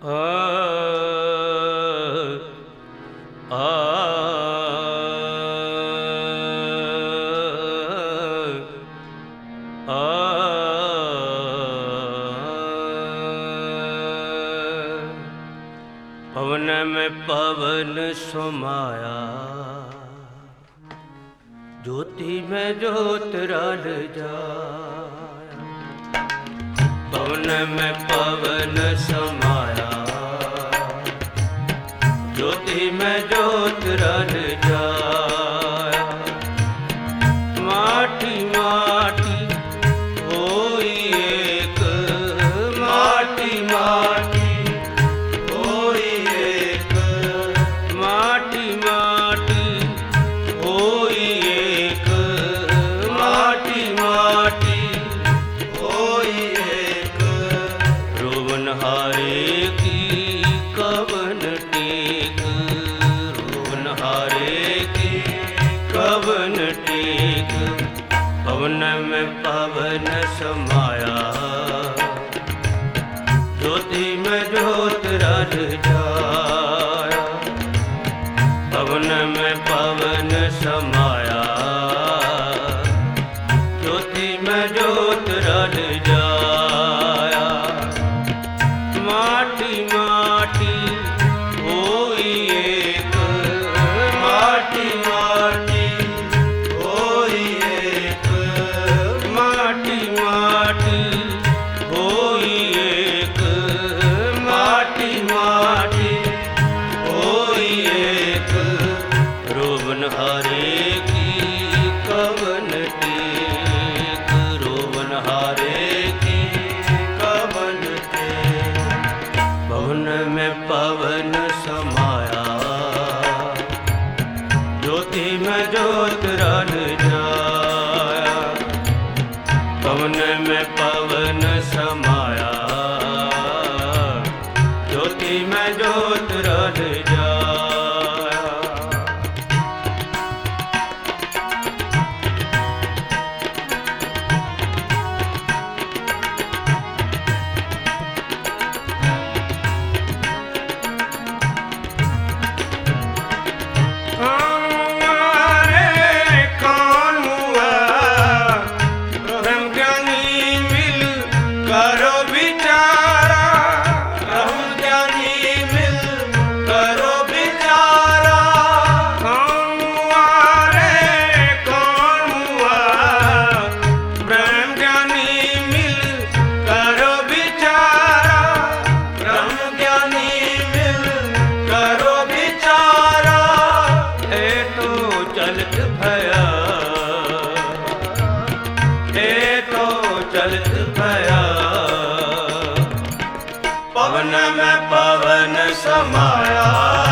पवन में पवन समाया, ज्योति में ज्योत रल जाया। पवन में पवन समाया, ज्योति में ज्योत रल जाया। माटी माटी होई एक, माटी माटी होई एक, माटी माटी होई एक, माटी माटी होई एक। रोवन हारे की कवन टेक, रोवन हारे की कवन टेक। पवन में पवन समाया, ज्योति में ज्योत रल जाया। पवन में पवन समाया, ज्योति में ज्योत रल जाया। माटी माटी होई एक, माटी माटी होई एक, माटी माटी होई एक, माटी माटी होई एक। रोवन हारे की कवन टेक, रोवन हारे की कवन टेक। पवन में पवन समाया, ज्योति में ज्योत रल जाया। पवन में पवन समाया, ज्योति में ज्योत रल जाया। चलत भया, पवन में पवन समाया,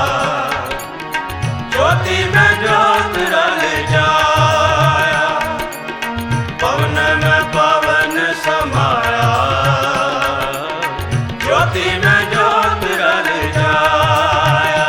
ज्योति में ज्योत रल जाया। पवन में पवन समाया, ज्योति में ज्योत रल जाया।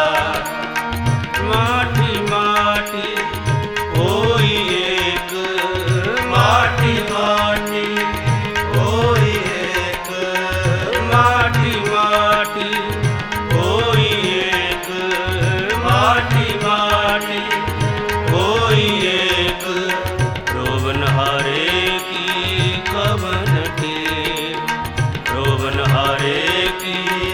माटी माटी होई एक, माटी माटी होई एक, माटी माटी होई एक, माटी माटी होई एक। रोवन हारे की कवन टेक, रोवन हारे की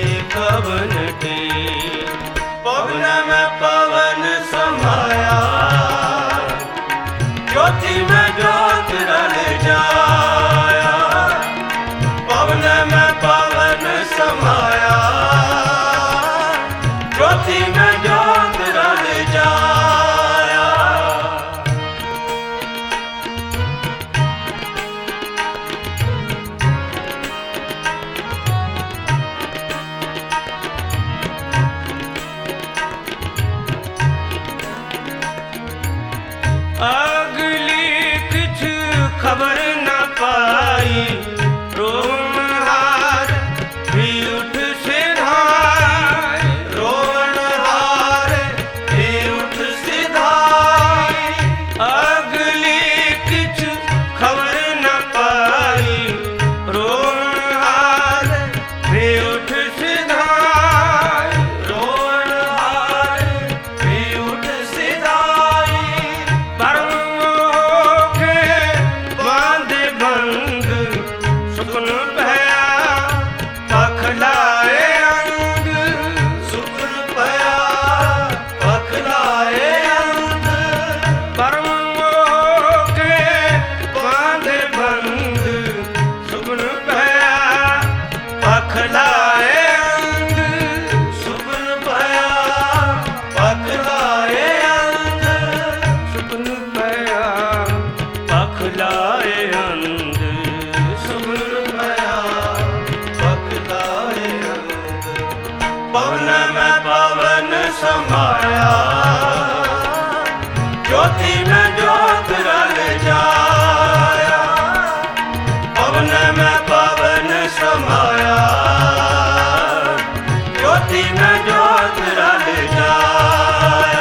ਪਖਲਾਏ ਅੰਧ ਸੁਪਨ ਭਇਆ ਪਖਲਾਏ ਅੰਧ ਸੁਪਨ ਪਿਆ ਪਖਲਾਏ ਅੰਧ ਸੁਪਨ ਭਇਆ ਪਖਲਾਏ ਅੰਧ ਪਵਨ ਮੈਂ ਪਵਨ ਸਮਾਇਆ ਜੋਤੀ ਮੈਂ ਜੋਤ ਰਲ ਜਾਇਆ ਪਵਨ ਮੈਂ ਪਵਨ ਸਮਾਇਆ ਜੋਤੀ ਮੈਂ ਜੋਤ ਰਲ ਜਾਇਆ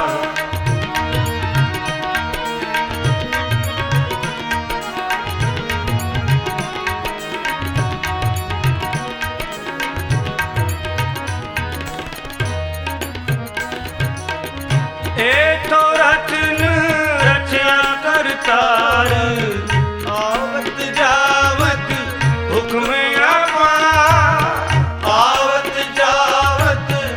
ਏਥੋ ਰਚਨ ਰਚਿਆ ਕਰਤਾਰ ਆਵਤ ਜਾਵਤ ਹੁਕਮ ਆਪਾ ਆਵਤ ਜਾਵਤ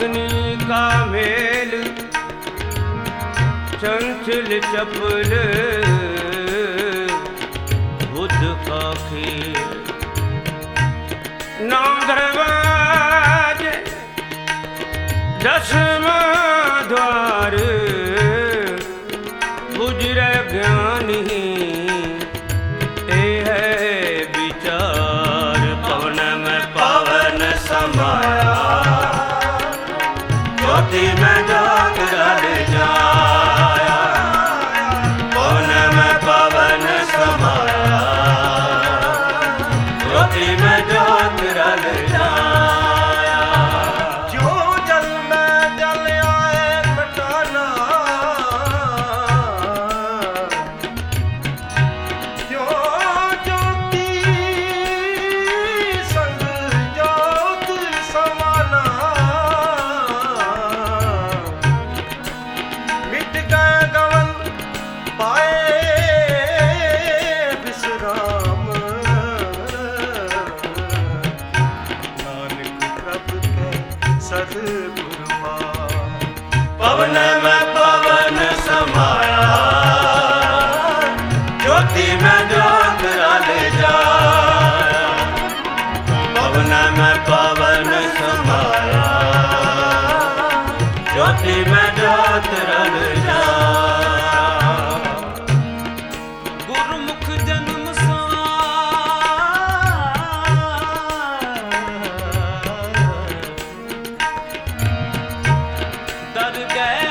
अग्नि का मेल चंचल चपल बुद्ध का खेल। नौ दरवाजे दसवां द्वार गुजरे ज्ञानी ए है विचार। पवन में पावन समाया ज्योति में जाग रल जाया। पवन में पावन समाया ज्योति में जाग रल जाया। जो जल में जल आए मिटाना, जो ज्योति संग ज्योत समाना। मिट गए गवन पाए विश्राम। नानक प्रभु के सद्गुरुआ। पवन में पवन समाया ज्योति में ज्योत रल जाया। पवन में पवन समाया ज्योति में ज्योत रल जाया। गुरुमुख जन्म दर गए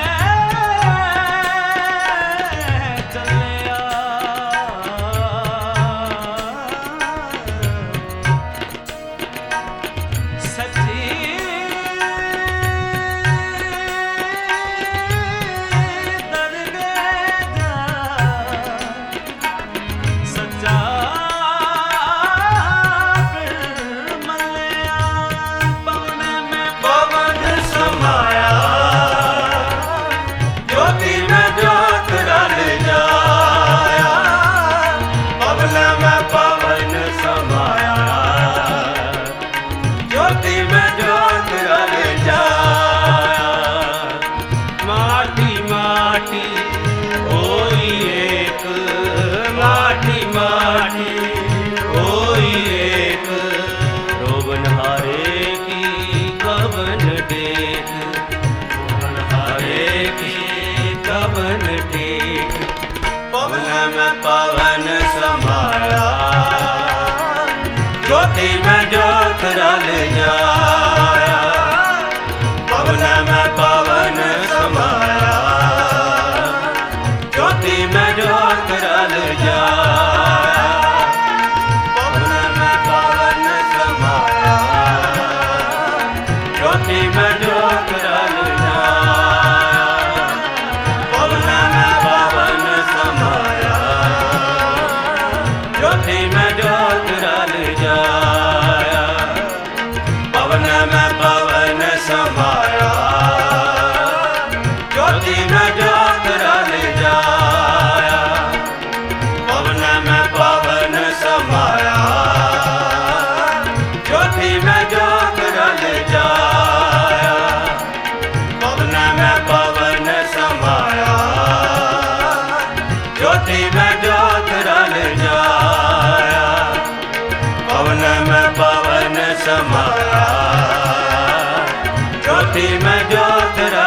चलिया। सच्ची दर गए जा सच्चा फिर मलिया। पवन में पवन समाया ज्योति में ज्योत रल जाया। पवन में पवन समाया ज्योति में ज्योत रल जाया। माटी माटी होई एक, माटी माटी होई एक। रोवन हारे की कवन देख, रोवन हारे की कवन टेक। पवन में पवन समाया ज्योति में ज्योत रल जाया। पवन में पवन समाया ज्योति में ज्योत रल जाया। पवन में पवन समाया ज्योति में ज्योत रल जाया। पवन में पवन समाया ज्योति में ज्योत रल जाया। पवन में पवन समाया ज्योति में ज्योत रल जाया। पवन में पवन समाया ज्योति में ज्योत रल जाया। पवन में पवन समाया ज्योति में ज्योत रल जाया। पवन में पवन समाया ज्योति में ज्योत रल